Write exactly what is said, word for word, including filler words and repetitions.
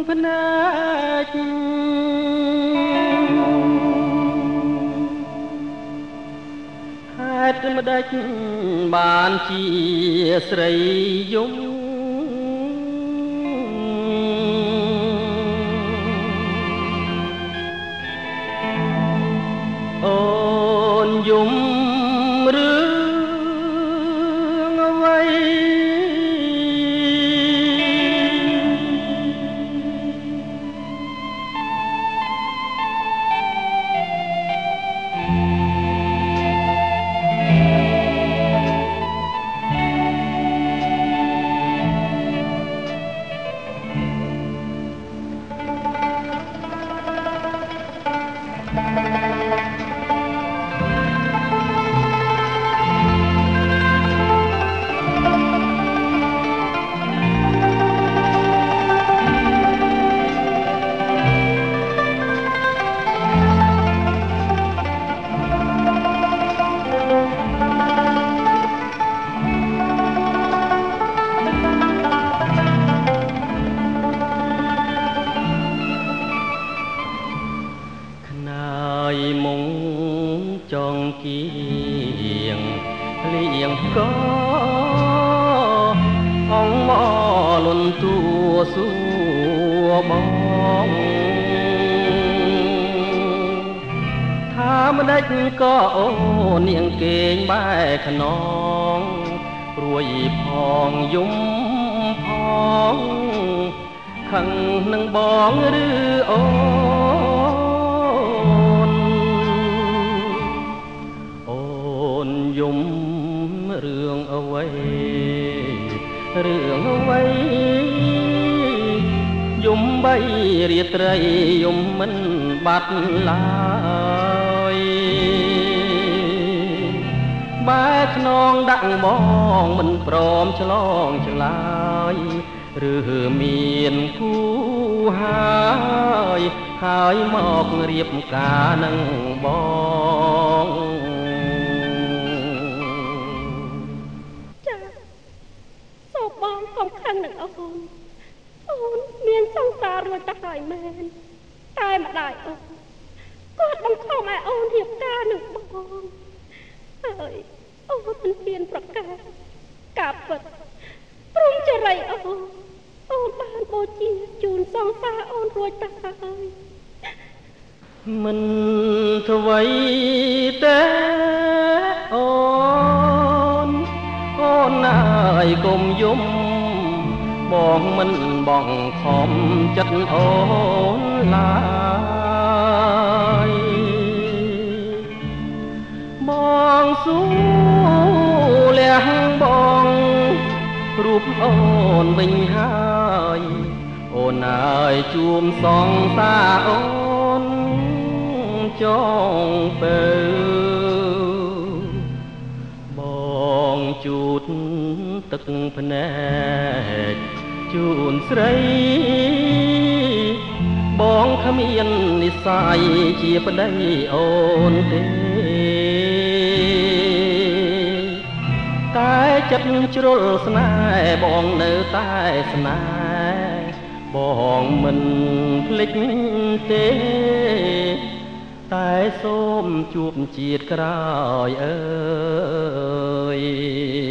ភ្នែកហេតុម្ដេចបានជាស្រីយំអូនយំរឿងអ្វីមុងចងគៀងលៀងកអងមកលន់ទួសួបងថាម្ដេចក៏អូននាងគេងបែខ្នងព្រួយផងយំផងខឹងនឹងបងឬអូយំរឿងអ្វីរឿងអ្វីយំបីរាត្រីយំមិនបាត់ឡើយបែខ្នងដាក់បងមិនព្រមឆ្លងឆ្លើយឬមានគូហើយហើយមករៀបការនឹងបងបងកុំខឹងនឹងអូនអូនមានសង្សាររួចទៅហើយមែនតែម្ដាយអូនគាត់បង្ខំឲ្យអូនរៀបការនឹងបងហើយអូនមិនហ៊ានប្រកាសការពិតព្រមចរិយអូនអូនបានបូជាជូនសង្សារអូនរួចទៅហើយមិនអ្វីទេអូនអូនអើយកុំយំបងមិនបងខំចិត្តអូនឡើយបងស៊ូលះបងរូបអូនវិញហើយអូនអើយជួមសងសាអូនចងបើបងជូតទឹកភ្នែកជូនស្រីបងគ្មាននិស្ស័យជាប្តីអូនទេតែចិត្តជ្រុលស្នេហ៍បងនៅតែស្នេហ៍បងមិនភ្លេចទេតែសូមជួបជាតិក្រោយអើយ